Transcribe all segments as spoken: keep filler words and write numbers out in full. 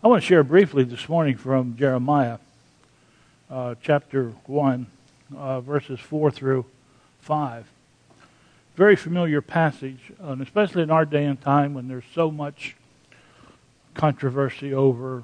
I want to share briefly this morning from Jeremiah, uh, chapter one, uh, verses four through five. Very familiar passage, and especially in our day and time when there's so much controversy over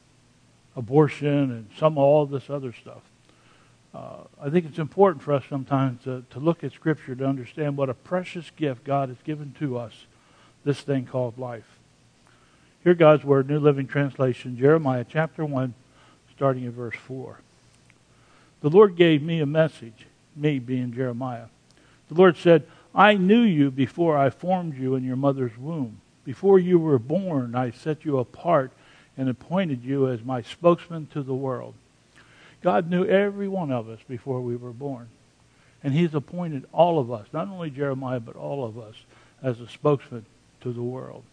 abortion and some all this other stuff. Uh, I think it's important for us sometimes to, to look at Scripture to understand what a precious gift God has given to us, this thing called life. Hear God's Word, New Living Translation, Jeremiah chapter one, starting at verse four. The Lord gave me a message, me being Jeremiah. The Lord said, I knew you before I formed you in your mother's womb. Before you were born, I set you apart and appointed you as my spokesman to the world. God knew every one of us before we were born. And He's appointed all of us, not only Jeremiah, but all of us, as a spokesman to the world.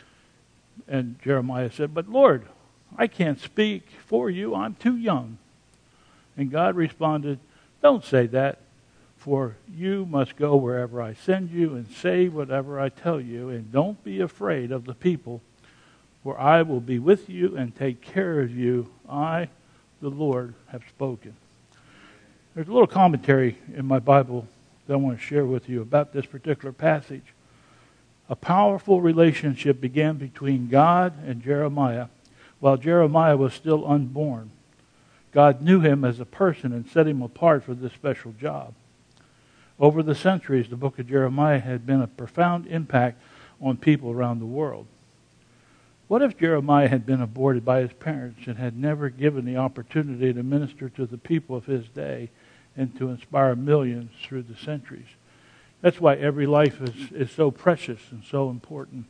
And Jeremiah said, but Lord, I can't speak for you. I'm too young. And God responded, don't say that, for you must go wherever I send you and say whatever I tell you, and don't be afraid of the people, for I will be with you and take care of you. I, the Lord, have spoken. There's a little commentary in my Bible that I want to share with you about this particular passage. A powerful relationship began between God and Jeremiah while Jeremiah was still unborn. God knew him as a person and set him apart for this special job. Over the centuries, the book of Jeremiah had been a profound impact on people around the world. What if Jeremiah had been aborted by his parents and had never given the opportunity to minister to the people of his day and to inspire millions through the centuries? That's why every life is, is so precious and so important.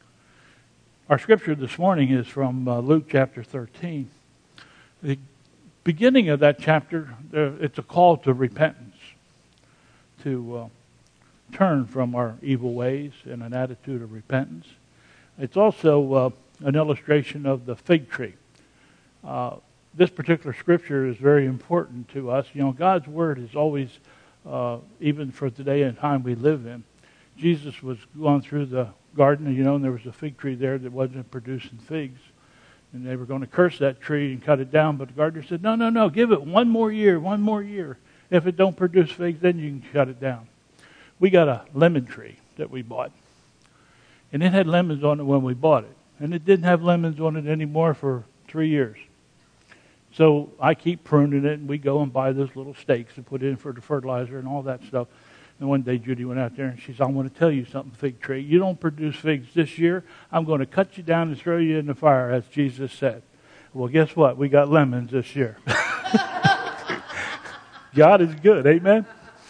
Our scripture this morning is from uh, Luke chapter thirteen. The beginning of that chapter, uh, it's a call to repentance, to uh, turn from our evil ways in an attitude of repentance. It's also uh, an illustration of the fig tree. Uh, this particular scripture is very important to us. You know, God's Word is always Uh, even for the day and time we live in. Jesus was going through the garden, you know, and there was a fig tree there that wasn't producing figs. And they were going to curse that tree and cut it down, but the gardener said, no, no, no, give it one more year, one more year. If it don't produce figs, then you can cut it down. We got a lemon tree that we bought. And it had lemons on it when we bought it. And it didn't have lemons on it anymore for three years. So I keep pruning it, and we go and buy those little stakes and put in for the fertilizer and all that stuff. And one day Judy went out there and she said, I want to tell you something, fig tree. You don't produce figs this year. I'm going to cut you down and throw you in the fire, as Jesus said. Well, guess what? We got lemons this year. God is good. Amen?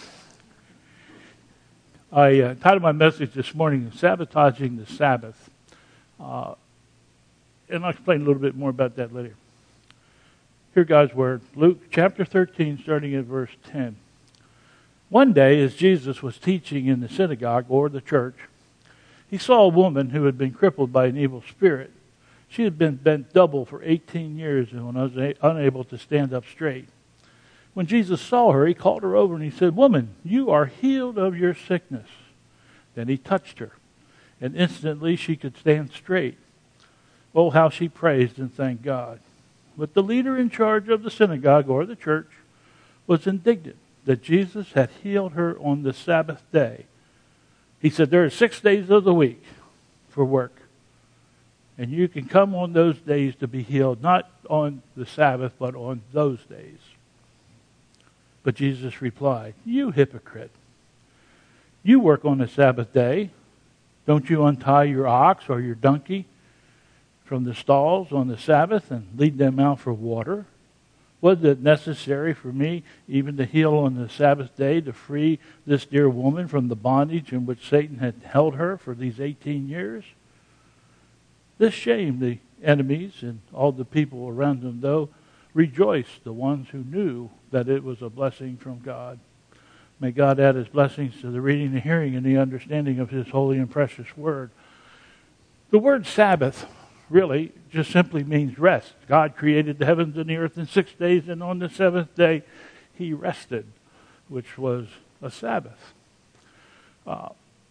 I uh, titled my message this morning, Sabotaging the Sabbath. Uh, and I'll explain a little bit more about that later. Hear God's Word. Luke chapter thirteen, starting at verse ten. One day, as Jesus was teaching in the synagogue or the church, he saw a woman who had been crippled by an evil spirit. She had been bent double for eighteen years and was unable to stand up straight. When Jesus saw her, he called her over and he said, Woman, you are healed of your sickness. Then he touched her, and instantly she could stand straight. Oh, how she praised and thanked God. But the leader in charge of the synagogue or the church was indignant that Jesus had healed her on the Sabbath day. He said, there are six days of the week for work. And you can come on those days to be healed, not on the Sabbath, but on those days. But Jesus replied, you hypocrite. You work on the Sabbath day. Don't you untie your ox or your donkey from the stalls on the Sabbath and lead them out for water? Was it necessary for me even to heal on the Sabbath day to free this dear woman from the bondage in which Satan had held her for these eighteen years? This shamed the enemies and all the people around them, though rejoiced the ones who knew that it was a blessing from God. May God add His blessings to the reading, the hearing, and the understanding of His holy and precious Word. The word Sabbath really just simply means rest. God created the heavens and the earth in six days, and on the seventh day He rested, which was a Sabbath. Uh,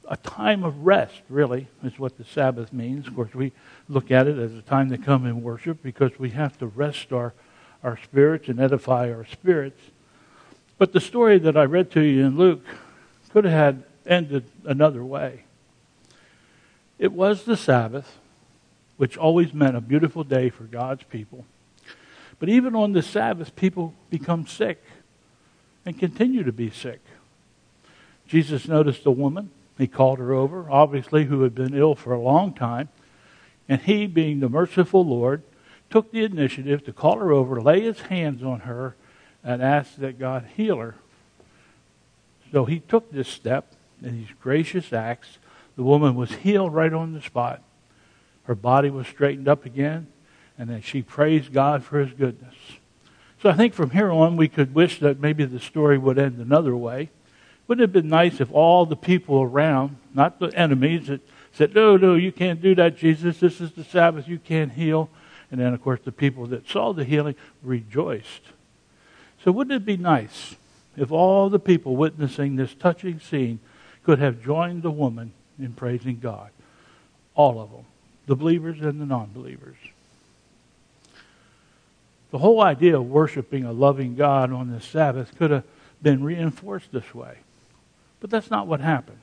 a time of rest, really, is what the Sabbath means. Of course, we look at it as a time to come and worship because we have to rest our, our spirits and edify our spirits. But the story that I read to you in Luke could have had ended another way. It was the Sabbath, which always meant a beautiful day for God's people. But even on the Sabbath, people become sick and continue to be sick. Jesus noticed a woman. He called her over, obviously, who had been ill for a long time. And he, being the merciful Lord, took the initiative to call her over, lay his hands on her, and ask that God heal her. So he took this step, in these gracious acts. The woman was healed right on the spot. Her body was straightened up again, and then she praised God for his goodness. So I think from here on, we could wish that maybe the story would end another way. Wouldn't it have been nice if all the people around, not the enemies, that said, no, no, you can't do that, Jesus. This is the Sabbath. You can't heal. And then, of course, the people that saw the healing rejoiced. So wouldn't it be nice if all the people witnessing this touching scene could have joined the woman in praising God? All of them, the believers and the non-believers. The whole idea of worshiping a loving God on the Sabbath could have been reinforced this way. But that's not what happened.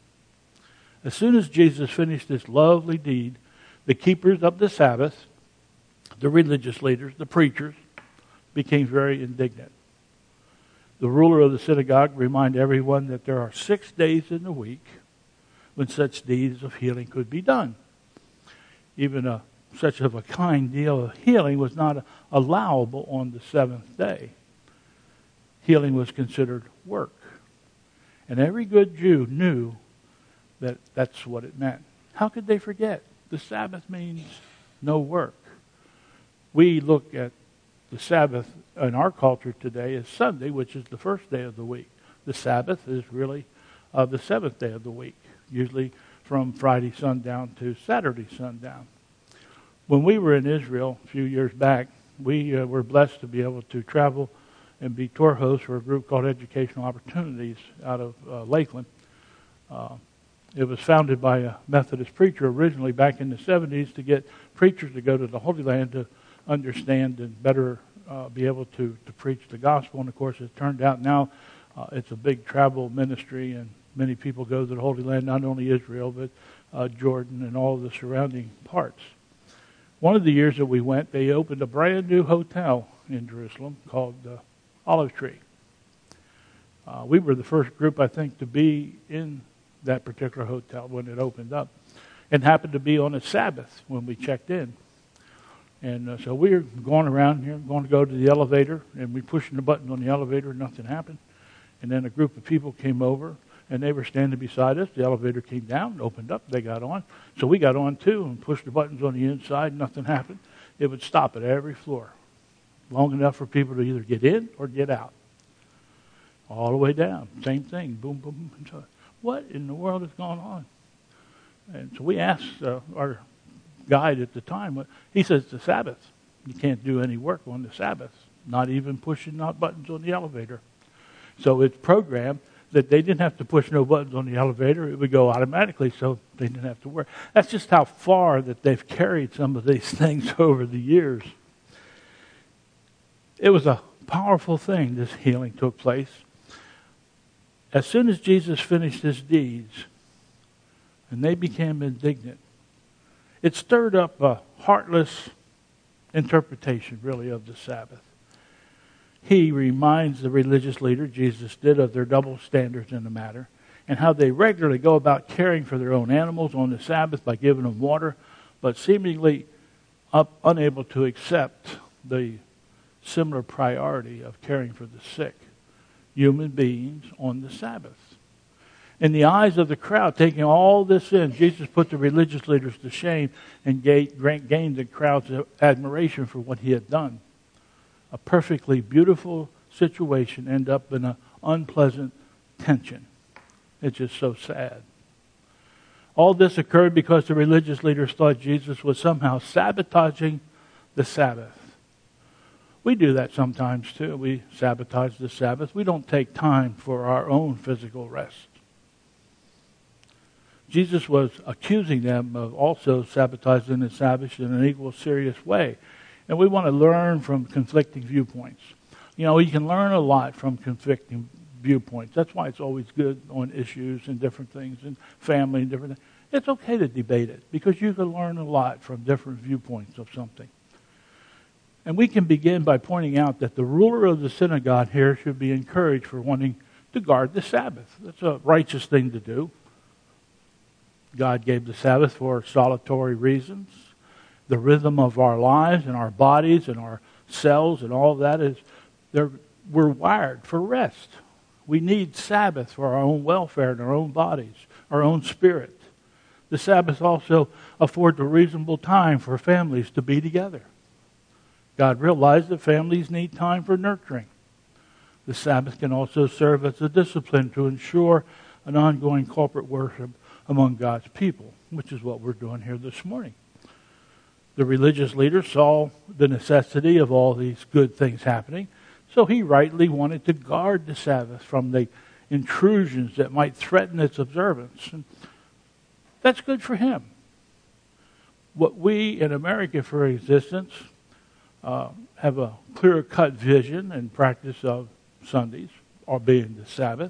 As soon as Jesus finished this lovely deed, the keepers of the Sabbath, the religious leaders, the preachers, became very indignant. The ruler of the synagogue reminded everyone that there are six days in the week when such deeds of healing could be done. Even a, such of a kind deal of healing was not allowable on the seventh day. Healing was considered work. And every good Jew knew that that's what it meant. How could they forget? The Sabbath means no work. We look at the Sabbath in our culture today as Sunday, which is the first day of the week. The Sabbath is really uh, the seventh day of the week, usually from Friday sundown to Saturday sundown. When we were in Israel a few years back, we uh, were blessed to be able to travel and be tour hosts for a group called Educational Opportunities out of uh, Lakeland. Uh, it was founded by a Methodist preacher originally back in the seventies to get preachers to go to the Holy Land to understand and better uh, be able to, to preach the gospel. And of course, it turned out now uh, it's a big travel ministry, and many people go to the Holy Land, not only Israel, but uh, Jordan and all the surrounding parts. One of the years that we went, they opened a brand new hotel in Jerusalem called uh, Olive Tree. Uh, we were the first group, I think, to be in that particular hotel when it opened up, and happened to be on a Sabbath when we checked in. And uh, so we were going around here, going to go to the elevator, and we pushing the button on the elevator, and nothing happened. And then a group of people came over, and they were standing beside us. The elevator came down, opened up, they got on. So we got on too and pushed the buttons on the inside, nothing happened. It would stop at every floor, long enough for people to either get in or get out. All the way down, same thing, boom, boom, boom. So what in the world is going on? And so we asked uh, our guide at the time, he says, it's the Sabbath. You can't do any work on the Sabbath, not even pushing not buttons on the elevator. So it's programmed that they didn't have to push no buttons on the elevator. It would go automatically, so they didn't have to work. That's just how far that they've carried some of these things over the years. It was a powerful thing, this healing took place. As soon as Jesus finished his deeds, and they became indignant, it stirred up a heartless interpretation, really, of the Sabbath. He reminds the religious leader, Jesus did, of their double standards in the matter, and how they regularly go about caring for their own animals on the Sabbath by giving them water, but seemingly up, unable to accept the similar priority of caring for the sick, human beings on the Sabbath. In the eyes of the crowd, taking all this in, Jesus put the religious leaders to shame and gained the crowd's admiration for what he had done. A perfectly beautiful situation ended up in an unpleasant tension. It's just so sad. All this occurred because the religious leaders thought Jesus was somehow sabotaging the Sabbath. We do that sometimes too. We sabotage the Sabbath. We don't take time for our own physical rest. Jesus was accusing them of also sabotaging the Sabbath in an equal serious way. And we want to learn from conflicting viewpoints. You know, you can learn a lot from conflicting viewpoints. That's why it's always good on issues and different things and family and different things. It's okay to debate it because you can learn a lot from different viewpoints of something. And we can begin by pointing out that the ruler of the synagogue here should be encouraged for wanting to guard the Sabbath. That's a righteous thing to do. God gave the Sabbath for solitary reasons. The rhythm of our lives and our bodies and our cells and all of that is, they're, we're wired for rest. We need Sabbath for our own welfare and our own bodies, our own spirit. The Sabbath also affords a reasonable time for families to be together. God realized that families need time for nurturing. The Sabbath can also serve as a discipline to ensure an ongoing corporate worship among God's people, which is what we're doing here this morning. The religious leader saw the necessity of all these good things happening, so he rightly wanted to guard the Sabbath from the intrusions that might threaten its observance. And that's good for him. What we in America, for existence, uh, have a clear-cut vision and practice of Sundays, or being the Sabbath.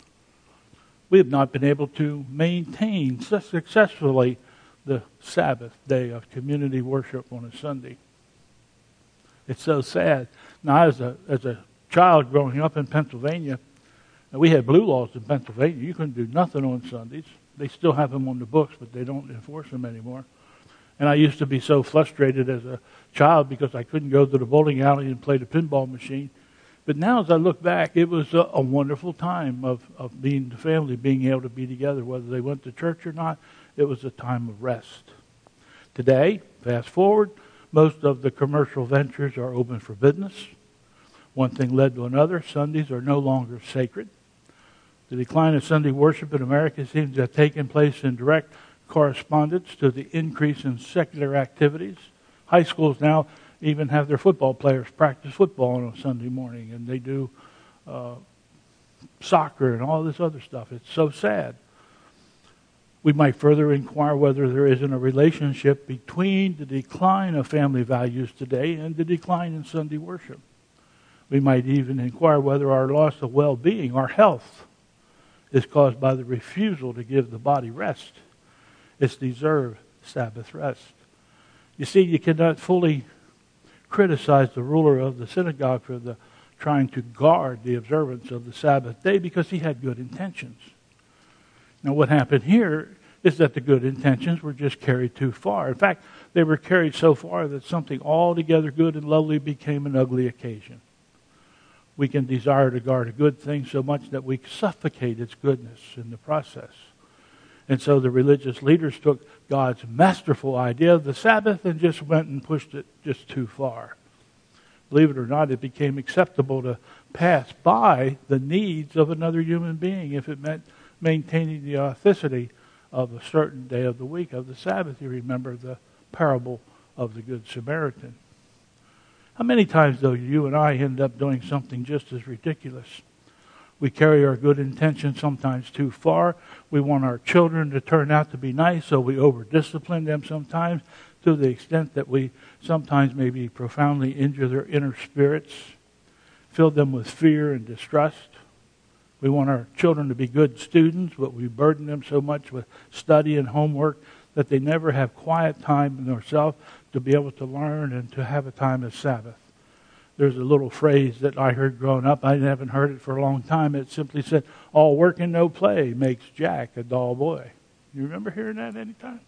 We have not been able to maintain successfully the Sabbath day of community worship on a Sunday. It's so sad. Now, as a as a child growing up in Pennsylvania, we had blue laws in Pennsylvania. You couldn't do nothing on Sundays. They still have them on the books, but they don't enforce them anymore. And I used to be so frustrated as a child because I couldn't go to the bowling alley and play the pinball machine. But now as I look back, it was a, a wonderful time of, of being the family, being able to be together, whether they went to church or not. It was a time of rest. Today, fast forward, most of the commercial ventures are open for business. One thing led to another. Sundays are no longer sacred. The decline of Sunday worship in America seems to have taken place in direct correspondence to the increase in secular activities. High schools now even have their football players practice football on a Sunday morning, and they do uh, soccer and all this other stuff. It's so sad. We might further inquire whether there isn't a relationship between the decline of family values today and the decline in Sunday worship. We might even inquire whether our loss of well-being, our health, is caused by the refusal to give the body rest. It's deserved Sabbath rest. You see, you cannot fully criticize the ruler of the synagogue for the trying to guard the observance of the Sabbath day because he had good intentions. Now, what happened here is that the good intentions were just carried too far. In fact, they were carried so far that something altogether good and lovely became an ugly occasion. We can desire to guard a good thing so much that we suffocate its goodness in the process. And so the religious leaders took God's masterful idea of the Sabbath and just went and pushed it just too far. Believe it or not, it became acceptable to pass by the needs of another human being if it meant maintaining the authenticity of a certain day of the week, of the Sabbath. You remember the parable of the Good Samaritan. How many times, though, you and I end up doing something just as ridiculous? We carry our good intentions sometimes too far. We want our children to turn out to be nice, so we over-discipline them sometimes to the extent that we sometimes maybe profoundly injure their inner spirits, fill them with fear and distrust. We want our children to be good students, but we burden them so much with study and homework that they never have quiet time in themselves to be able to learn and to have a time of Sabbath. There's a little phrase that I heard growing up. I haven't heard it for a long time. It simply said, all work and no play makes Jack a dull boy. You remember hearing that any time?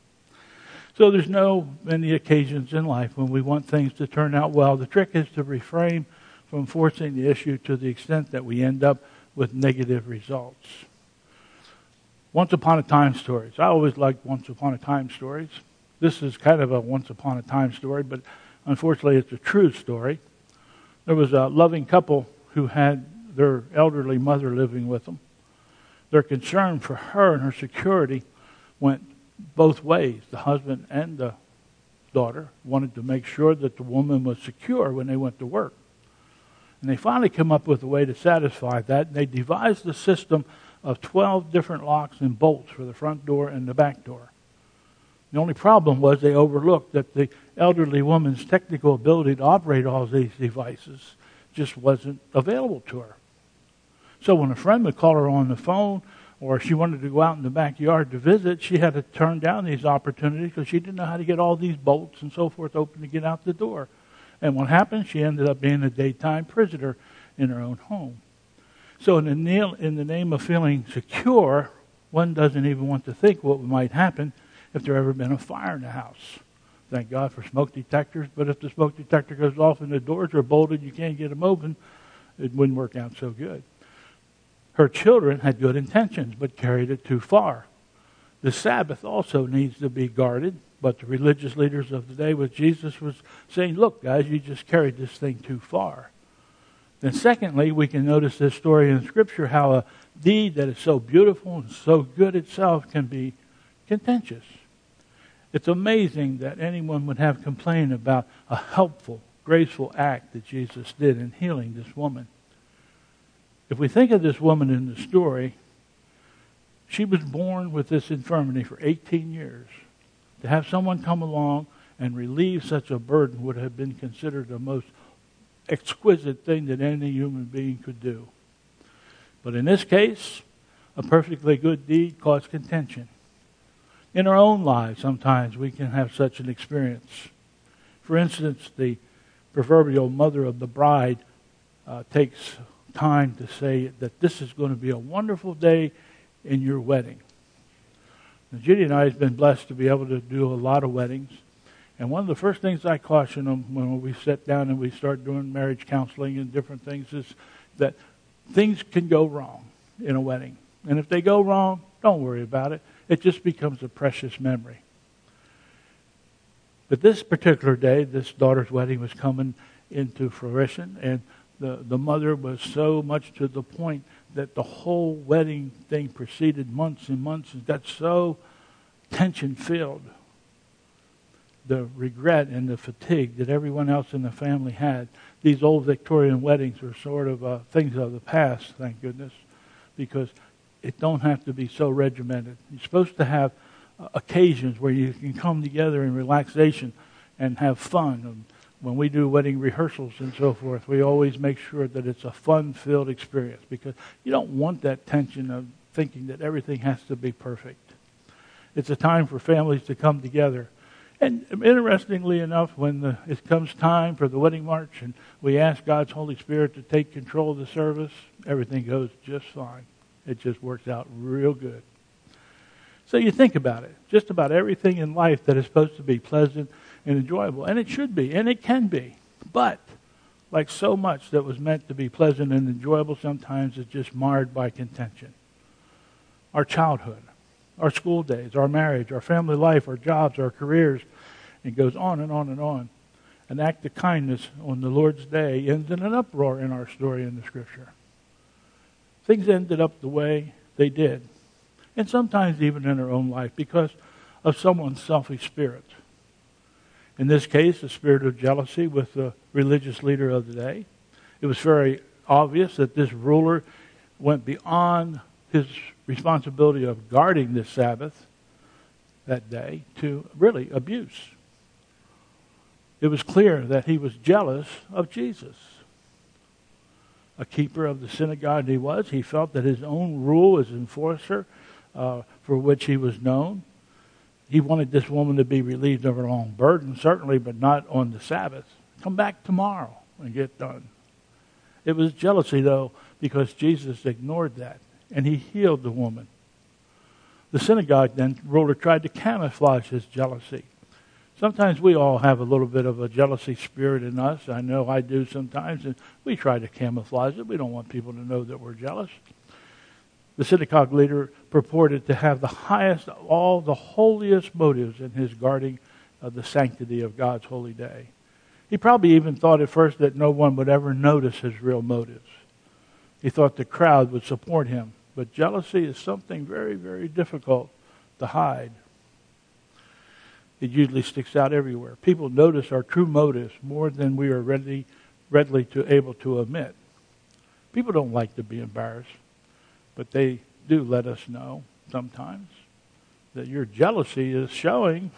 So there's no many occasions in life when we want things to turn out well. The trick is to refrain from forcing the issue to the extent that we end up with negative results. Once upon a time stories. I always liked once upon a time stories. This is kind of a once upon a time story, but unfortunately it's a true story. There was a loving couple who had their elderly mother living with them. Their concern for her and her security went both ways. The husband and the daughter wanted to make sure that the woman was secure when they went to work. And they finally came up with a way to satisfy that. And they devised a system of twelve different locks and bolts for the front door and the back door. The only problem was they overlooked that the elderly woman's technical ability to operate all these devices just wasn't available to her. So when a friend would call her on the phone, or she wanted to go out in the backyard to visit, she had to turn down these opportunities because she didn't know how to get all these bolts and so forth open to get out the door. And what happened? She ended up being a daytime prisoner in her own home. So in the, in the name of feeling secure, one doesn't even want to think what might happen if there ever been a fire in the house. Thank God for smoke detectors, but if the smoke detector goes off and the doors are bolted, you can't get them open, it wouldn't work out so good. Her children had good intentions, but carried it too far. The Sabbath also needs to be guarded, but the religious leaders of the day with Jesus was saying, look, guys, you just carried this thing too far. Then secondly, we can notice this story in Scripture, how a deed that is so beautiful and so good itself can be contentious. It's amazing that anyone would have complained about a helpful, graceful act that Jesus did in healing this woman. If we think of this woman in the story, she was born with this infirmity for eighteen years. To have someone come along and relieve such a burden would have been considered the most exquisite thing that any human being could do. But in this case, a perfectly good deed caused contention. In our own lives, sometimes we can have such an experience. For instance, the proverbial mother of the bride uh, takes time to say that this is going to be a wonderful day in your wedding. Now, Judy and I have been blessed to be able to do a lot of weddings. And one of the first things I caution them when we sit down and we start doing marriage counseling and different things is that things can go wrong in a wedding. And if they go wrong, don't worry about it. It just becomes a precious memory. But this particular day, this daughter's wedding was coming into fruition, and the, the mother was so much to the point that the whole wedding thing proceeded months and months and got so tension-filled. The regret and the fatigue that everyone else in the family had. These old Victorian weddings were sort of uh, things of the past, thank goodness, because it don't have to be so regimented. You're supposed to have uh, occasions where you can come together in relaxation and have fun. And when we do wedding rehearsals and so forth, we always make sure that it's a fun-filled experience because you don't want that tension of thinking that everything has to be perfect. It's a time for families to come together. And interestingly enough, when the, it comes time for the wedding march and we ask God's Holy Spirit to take control of the service, everything goes just fine. It just works out real good. So you think about it. Just about everything in life that is supposed to be pleasant and enjoyable. And it should be, and it can be. But, like so much that was meant to be pleasant and enjoyable, sometimes it's just marred by contention. Our childhood, our school days, our marriage, our family life, our jobs, our careers. It goes on and on and on. An act of kindness on the Lord's day ends in an uproar in our story in the Scripture. Things ended up the way they did. And sometimes even in our own life because of someone's selfish spirit. In this case, the spirit of jealousy with the religious leader of the day. It was very obvious that this ruler went beyond his responsibility of guarding this Sabbath that day to really abuse. It was clear that he was jealous of Jesus. A keeper of the synagogue he was, he felt that his own rule as enforcer uh, for which he was known. He wanted this woman to be relieved of her own burden, certainly, but not on the Sabbath. Come back tomorrow and get done. It was jealousy, though, because Jesus ignored that, and he healed the woman. The synagogue then ruler tried to camouflage his jealousy. Sometimes we all have a little bit of a jealousy spirit in us. I know I do sometimes, and we try to camouflage it. We don't want people to know that we're jealous. The synagogue leader purported to have the highest of all the holiest motives in his guarding of the sanctity of God's holy day. He probably even thought at first that no one would ever notice his real motives. He thought the crowd would support him. But jealousy is something very, very difficult to hide. It usually sticks out everywhere. People notice our true motives more than we are ready, readily to able to admit. People don't like to be embarrassed, but they do let us know sometimes that your jealousy is showing.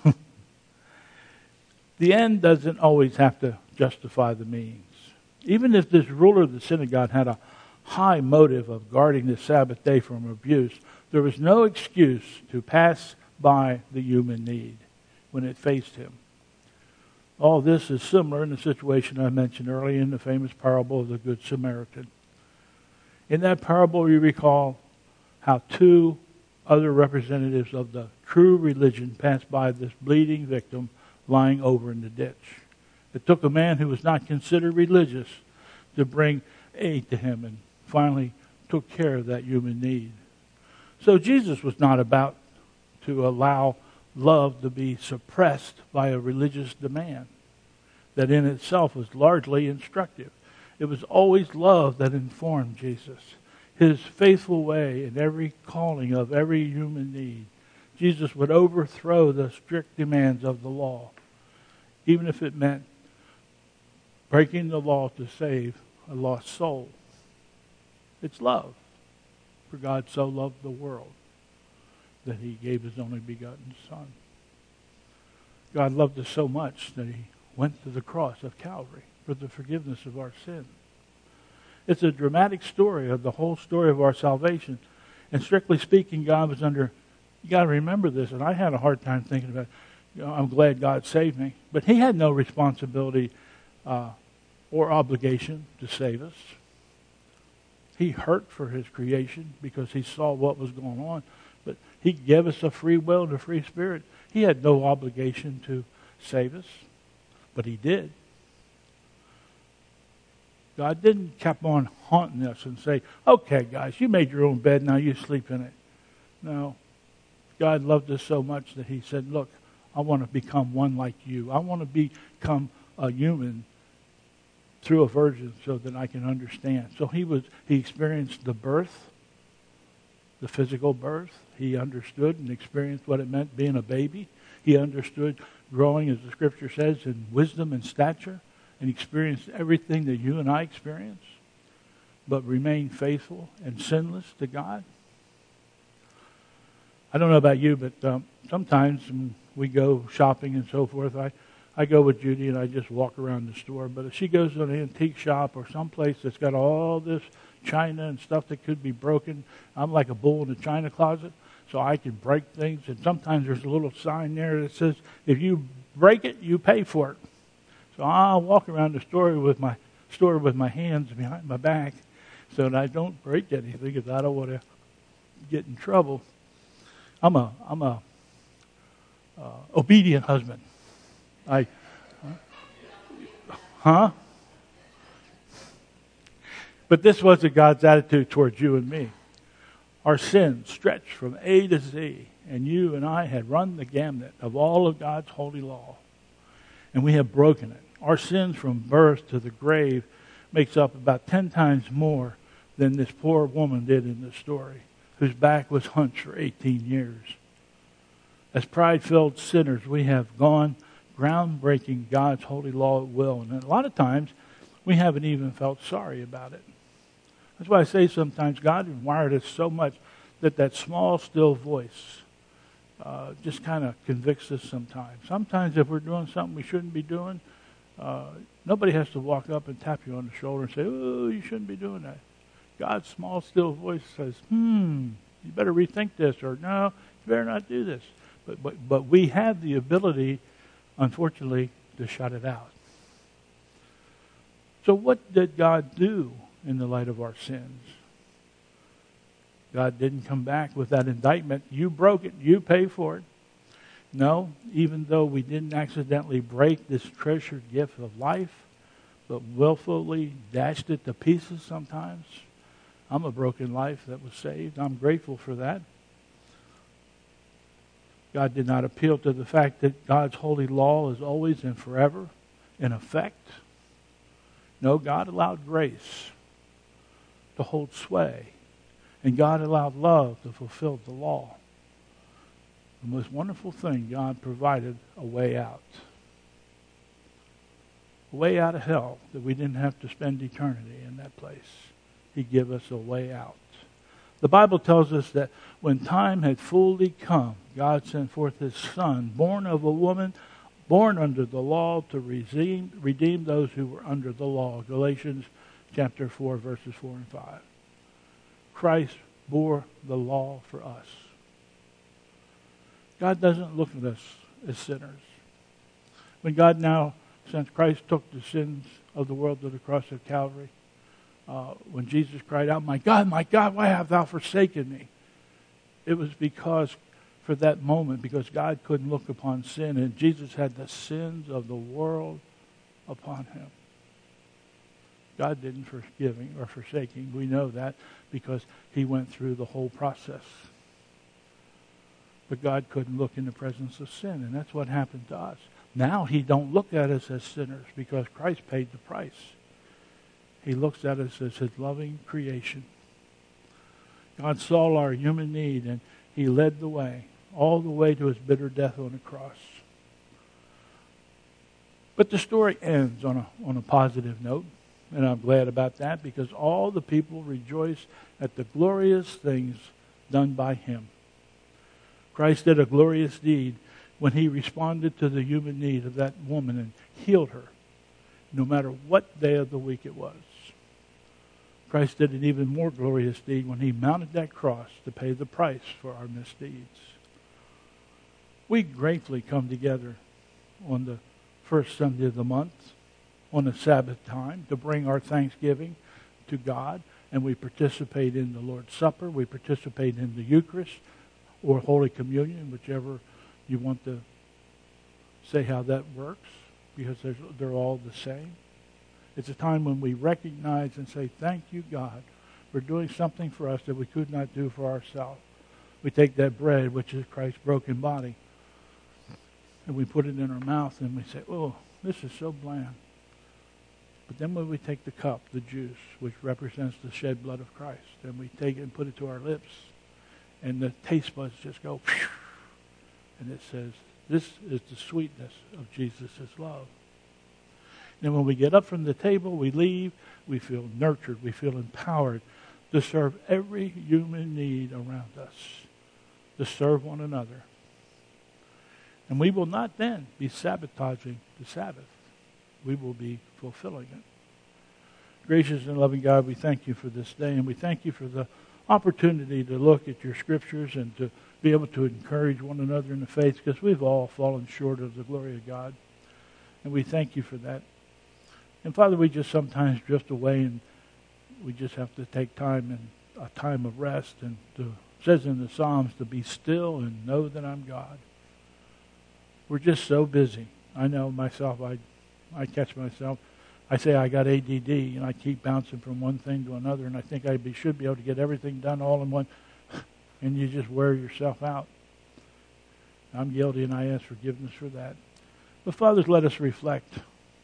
The end doesn't always have to justify the means. Even if this ruler of the synagogue had a high motive of guarding the Sabbath day from abuse, there was no excuse to pass by the human need when it faced him. All this is similar in the situation I mentioned earlier in the famous parable of the Good Samaritan. In that parable, you recall how two other representatives of the true religion passed by this bleeding victim lying over in the ditch. It took a man who was not considered religious to bring aid to him and finally took care of that human need. So Jesus was not about to allow love to be suppressed by a religious demand that in itself was largely instructive. It was always love that informed Jesus, his faithful way in every calling of every human need. Jesus would overthrow the strict demands of the law, even if it meant breaking the law to save a lost soul. It's love. For God so loved the world that he gave his only begotten Son. God loved us so much that he went to the cross of Calvary for the forgiveness of our sin. It's a dramatic story of the whole story of our salvation. And strictly speaking, God was under, you got to remember this, and I had a hard time thinking about it. You know, I'm glad God saved me. But he had no responsibility uh, or obligation to save us. He hurt for his creation because he saw what was going on. But he gave us a free will and a free spirit. He had no obligation to save us, but he did. God didn't keep on haunting us and say, okay, guys, you made your own bed, now you sleep in it. No. God loved us so much that he said, look, I want to become one like you. I want to become a human through a virgin so that I can understand. So he was he experienced the birth, the physical birth. He understood and experienced what it meant being a baby. He understood growing, as the scripture says, in wisdom and stature, and experienced everything that you and I experience, but remained faithful and sinless to God. I don't know about you, but um, sometimes when we go shopping and so forth, I, I go with Judy and I just walk around the store. But if she goes to an antique shop or someplace that's got all this china and stuff that could be broken, I'm like a bull in a china closet, so I can break things. And sometimes there's a little sign there that says, if you break it, you pay for it. So I'll walk around the store with my store with my hands behind my back so that I don't break anything because I don't want to get in trouble. I'm a I'm a uh, obedient husband. I huh? But this wasn't God's attitude towards you and me. Our sins stretched from A to Z, and you and I had run the gamut of all of God's holy law, and we have broken it. Our sins from birth to the grave makes up about ten times more than this poor woman did in the story, whose back was hunched for eighteen years. As pride-filled sinners, we have gone groundbreaking God's holy law at will, and a lot of times we haven't even felt sorry about it. That's why I say sometimes God has wired us so much that that small, still voice uh, just kind of convicts us sometimes. Sometimes if we're doing something we shouldn't be doing, uh, nobody has to walk up and tap you on the shoulder and say, oh, you shouldn't be doing that. God's small, still voice says, hmm, you better rethink this, or no, you better not do this. But, but, but we have the ability, unfortunately, to shut it out. So what did God do in the light of our sins? God didn't come back with that indictment. You broke it. You pay for it. No, even though we didn't accidentally break this treasured gift of life, but willfully dashed it to pieces sometimes. I'm a broken life that was saved. I'm grateful for that. God did not appeal to the fact that God's holy law is always and forever in effect. No, God allowed grace to hold sway. And God allowed love to fulfill the law. The most wonderful thing, God provided a way out. A way out of hell that we didn't have to spend eternity in that place. He gave us a way out. The Bible tells us that when time had fully come, God sent forth his Son, born of a woman, born under the law, to redeem, redeem those who were under the law. Galatians chapter four, verses four and five. Christ bore the law for us. God doesn't look at us as sinners. When God now, since Christ took the sins of the world to the cross of Calvary, uh, when Jesus cried out, "My God, my God, why have thou forsaken me?" It was because, for that moment, because God couldn't look upon sin, and Jesus had the sins of the world upon him. God didn't forgive him or forsake him. We know that because he went through the whole process. But God couldn't look in the presence of sin, and that's what happened to us. Now he don't look at us as sinners because Christ paid the price. He looks at us as his loving creation. God saw our human need, and he led the way, all the way to his bitter death on the cross. But the story ends on a, on a positive note, and I'm glad about that because all the people rejoice at the glorious things done by him. Christ did a glorious deed when he responded to the human need of that woman and healed her, no matter what day of the week it was. Christ did an even more glorious deed when he mounted that cross to pay the price for our misdeeds. We gratefully come together on the first Sunday of the month, on the Sabbath time, to bring our thanksgiving to God, and we participate in the Lord's Supper, we participate in the Eucharist, or Holy Communion, whichever you want to say how that works, because they're all the same. It's a time when we recognize and say, thank you, God, for doing something for us that we could not do for ourselves. We take that bread, which is Christ's broken body, and we put it in our mouth, and we say, oh, this is so bland. But then when we take the cup, the juice, which represents the shed blood of Christ, and we take it and put it to our lips, and the taste buds just go, phew, and it says, this is the sweetness of Jesus' love. And when we get up from the table, we leave, we feel nurtured, we feel empowered to serve every human need around us, to serve one another. And we will not then be sabotaging the Sabbath. We will be fulfilling it. Gracious and loving God, we thank you for this day, and we thank you for the opportunity to look at your scriptures and to be able to encourage one another in the faith, because we've all fallen short of the glory of God. And we thank you for that. And Father, we just sometimes drift away, and we just have to take time and a time of rest. And to, it says in the Psalms, to be still and know that I'm God. We're just so busy. I know myself, I, I catch myself. I say I got A D D, and I keep bouncing from one thing to another, and I think I be, should be able to get everything done all in one, and you just wear yourself out. I'm guilty, and I ask forgiveness for that. But fathers, let us reflect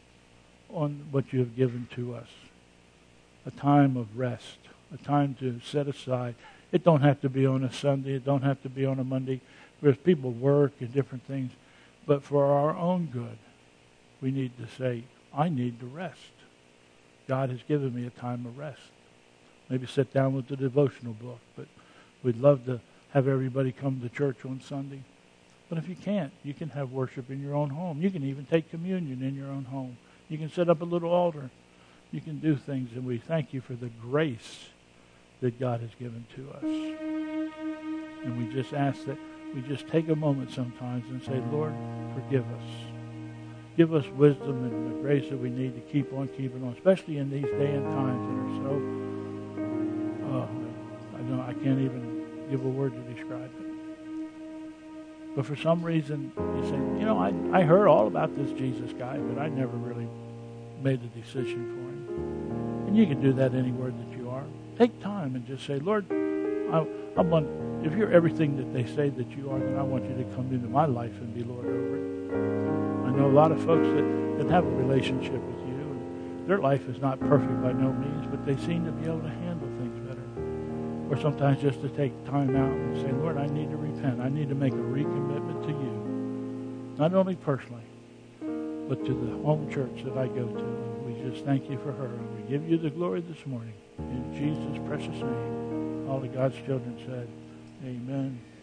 on what you have given to us. A time of rest, a time to set aside. It don't have to be on a Sunday. It don't have to be on a Monday, because people work and different things. But for our own good, we need to say, I need to rest. God has given me a time of rest. Maybe sit down with the devotional book, but we'd love to have everybody come to church on Sunday. But if you can't, you can have worship in your own home. You can even take communion in your own home. You can set up a little altar. You can do things, and we thank you for the grace that God has given to us. And we just ask that we just take a moment sometimes and say, Lord, forgive us. Give us wisdom and the grace that we need to keep on keeping on, especially in these day and times that are so, oh, I know I can't even give a word to describe it. But for some reason, you say, you know, I, I heard all about this Jesus guy, but I never really made a decision for him. And you can do that anywhere that you are. Take time and just say, Lord, I, I want, if you're everything that they say that you are, then I want you to come into my life and be Lord over it. I know a lot of folks that, that have a relationship with you, and their life is not perfect by no means, but they seem to be able to handle things better. Or sometimes just to take time out and say, Lord, I need to repent. I need to make a recommitment to you, not only personally, but to the home church that I go to. And we just thank you for her, and we give you the glory this morning. In Jesus' precious name. All of God's children said, amen.